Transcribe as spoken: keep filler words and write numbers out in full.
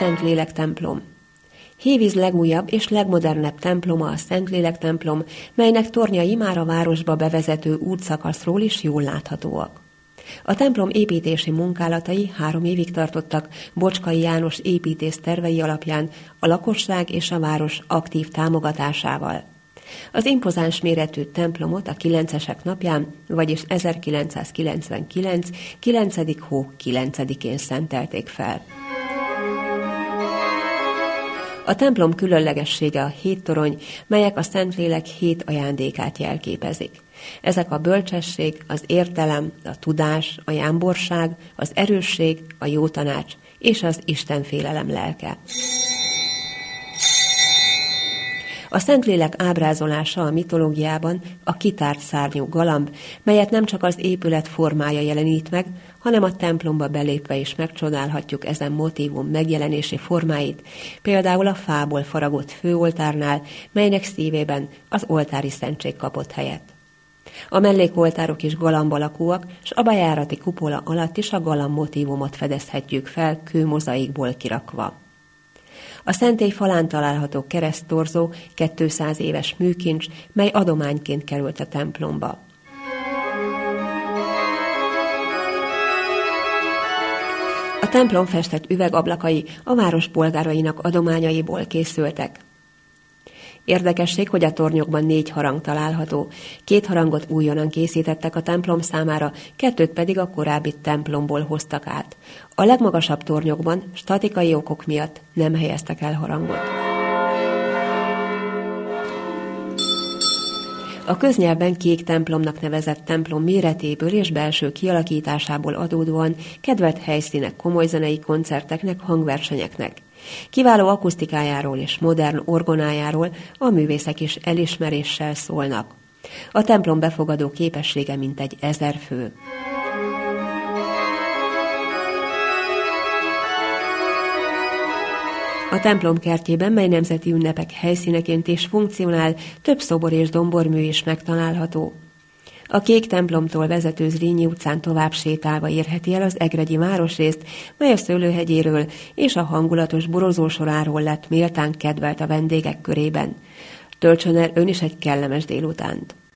Szentlélek templom. Hévíz legújabb és legmodernebb temploma a Szentlélek templom, melynek tornyai már a városba bevezető útszakaszról is jól láthatóak. A templom építési munkálatai három évig tartottak Bocskai János építész tervei alapján a lakosság és a város aktív támogatásával. Az impozáns méretű templomot a kilencesek napján, vagyis ezerkilencszázkilencvenkilenc. kilencedik hó kilencedikén szentelték fel. A templom különlegessége a hét torony, melyek a Szentlélek hét ajándékát jelképezik. Ezek a bölcsesség, az értelem, a tudás, a jámborság, az erősség, a jó tanács és az istenfélelem lelke. A Szentlélek ábrázolása a mitológiában a kitárt szárnyú galamb, melyet nem csak az épület formája jelenít meg, hanem a templomba belépve is megcsodálhatjuk ezen motívum megjelenési formáit, például a fából faragott főoltárnál, melynek szívében az oltári szentség kapott helyet. A mellékoltárok is galamb alakúak, s a bejárati kupola alatt is a galamb motívumot fedezhetjük fel kőmozaikból kirakva. A szentély falán található kereszttorzó kétszáz éves műkincs, mely adományként került a templomba. A templom festett üvegablakai a város polgárainak adományaiból készültek. Érdekesség, hogy a tornyokban négy harang található. Két harangot újonnan készítettek a templom számára, kettőt pedig a korábbi templomból hoztak át. A legmagasabb tornyokban statikai okok miatt nem helyeztek el harangot. A köznyelvben kék templomnak nevezett templom méretéből és belső kialakításából adódóan kedvelt helyszínek komoly zenei koncerteknek, hangversenyeknek. Kiváló akusztikájáról és modern orgonájáról a művészek is elismeréssel szólnak. A templom befogadó képessége mintegy ezer fő. A templom kertjében, mely nemzeti ünnepek helyszíneként is funkcionál, több szobor és dombormű is megtalálható. A Kék templomtól vezető Zrínyi utcán tovább sétálva érheti el az egregyi városrészt, mely a Szőlőhegyéről és a hangulatos borozósoráról lett méltán kedvelt a vendégek körében. Töltsön el ön is egy kellemes délutánt!